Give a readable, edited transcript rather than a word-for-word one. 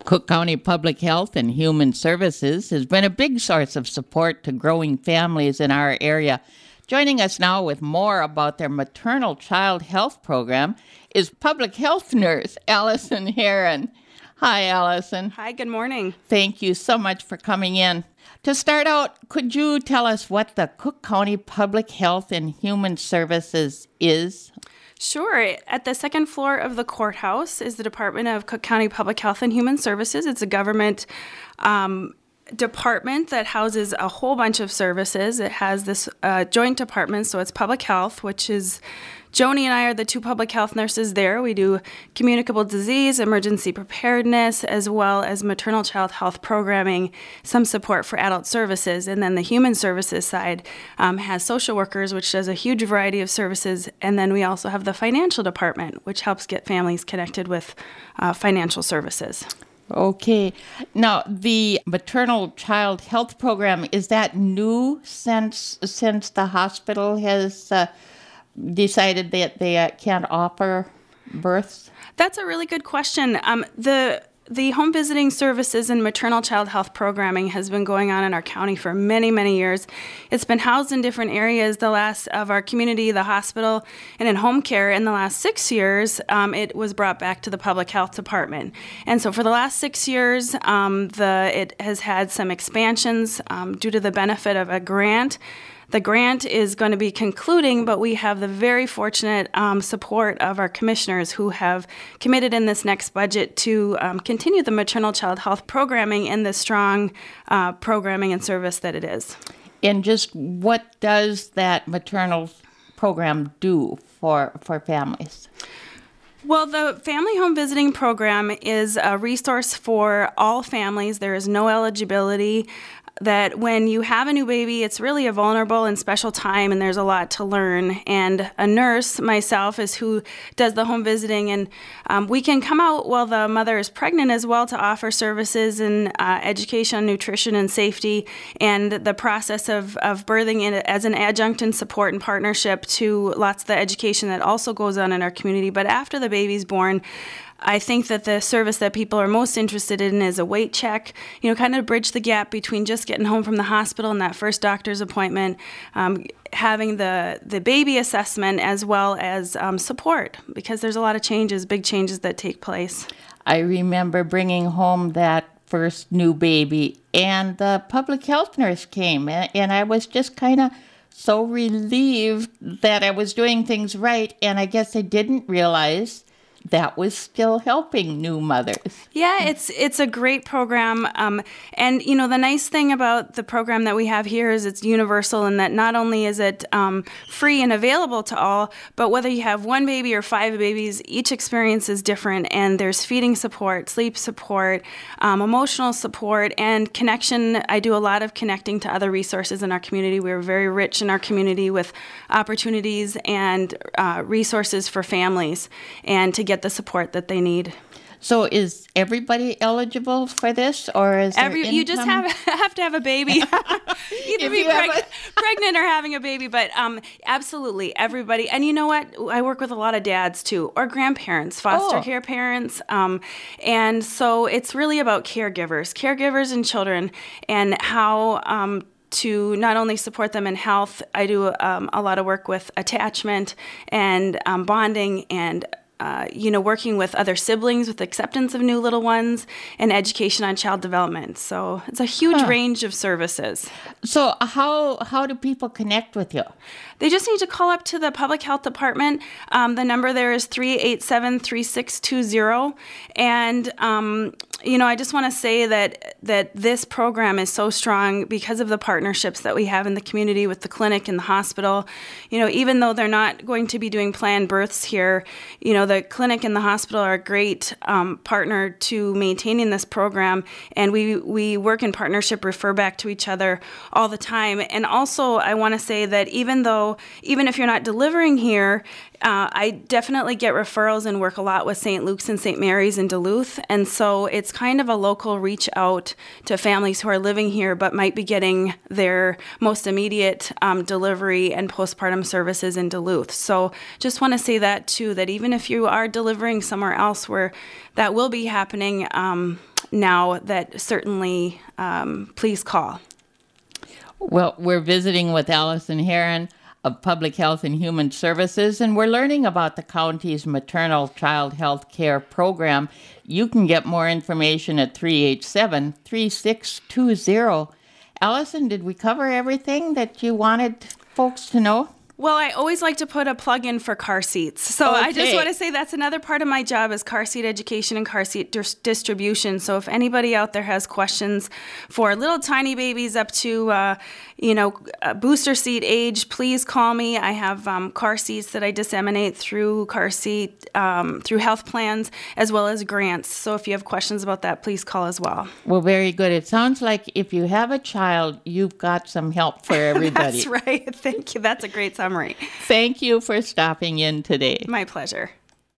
Cook County Public Health and Human Services has been a big source of support to growing families in our area. Joining us now with more about their maternal child health program is public health nurse Allison Heron. Hi, Allison. Hi, good morning. Thank you so much for coming in. To start out, could you tell us what the Cook County Public Health and Human Services is? Sure. At the second floor of the courthouse is the Department of Cook County Public Health and Human Services. It's a government department that houses a whole bunch of services. It has this joint department, so it's public health, which is Joni and I are the two public health nurses there. We do communicable disease, emergency preparedness, as well as maternal child health programming, some support for adult services. And then the human services side has social workers, which does a huge variety of services. And then we also have the financial department, which helps get families connected with financial services. Okay. Now, the maternal child health program, is that new since the hospital has decided that they can't offer births? That's a really good question. The home visiting services and maternal child health programming has been going on in our county for many, many years. It's been housed in different areas of our community, the hospital, and in home care. In the last 6 years, it was brought back to the public health department. And so for the last 6 years, it has had some expansions due to the benefit of a grant. The grant is going to be concluding, but we have the very fortunate support of our commissioners who have committed in this next budget to continue the maternal child health programming and the strong programming and service that it is. And just what does that maternal program do for families? Well, the Family Home Visiting Program is a resource for all families. There is no eligibility. That when you have a new baby, it's really a vulnerable and special time, and there's a lot to learn. And a nurse, myself, is who does the home visiting, and we can come out while the mother is pregnant as well to offer services in education, nutrition, and safety, and the process of birthing in as an adjunct and support and partnership to lots of the education that also goes on in our community. But after the baby's born, I think that the service that people are most interested in is a weight check, kind of bridge the gap between just getting home from the hospital and that first doctor's appointment, having the baby assessment as well as support, because there's a lot of changes, big changes that take place. I remember bringing home that first new baby, and the public health nurse came, and I was just kind of so relieved that I was doing things right, and I guess I didn't realize that was still helping new mothers. Yeah, it's a great program. And, the nice thing about the program that we have here is it's universal in that not only is it free and available to all, but whether you have one baby or 5 babies, each experience is different. And there's feeding support, sleep support, emotional support, and connection. I do a lot of connecting to other resources in our community. We're very rich in our community with opportunities and resources for families and to get the support that they need. So is everybody eligible for this, or is there income? You just have to have a baby, either be pregnant or having a baby. But absolutely, everybody. And you know what? I work with a lot of dads too, or grandparents, foster care parents, and so it's really about caregivers and children, and how to not only support them in health. I do a lot of work with attachment and bonding and working with other siblings with acceptance of new little ones and education on child development. So it's a huge range of services. So how do people connect with you? They just need to call up to the public health department. The number there is 387-3620. And, I just want to say that this program is so strong because of the partnerships that we have in the community with the clinic and the hospital. Even though they're not going to be doing planned births here, the clinic and the hospital are a great partner to maintaining this program. And we work in partnership, refer back to each other all the time. And also, I want to say that even if you're not delivering here, I definitely get referrals and work a lot with St. Luke's and St. Mary's in Duluth. And so it's kind of a local reach out to families who are living here but might be getting their most immediate delivery and postpartum services in Duluth. So just want to say that too, that even if you are delivering somewhere else where that will be happening, now, that certainly please call. Well, we're visiting with Allison Heron of Public Health and Human Services, and we're learning about the county's maternal child health care program. You can get more information at 387-3620. Allison, did we cover everything that you wanted folks to know? Well, I always like to put a plug in for car seats. So Okay. I just want to say that's another part of my job is car seat education and car seat distribution. So if anybody out there has questions for little tiny babies up to, booster seat age, please call me. I have car seats that I disseminate through car seat, through health plans, as well as grants. So if you have questions about that, please call as well. Well, very good. It sounds like if you have a child, you've got some help for everybody. That's right. Thank you. That's a great summary. Thank you for stopping in today. My pleasure.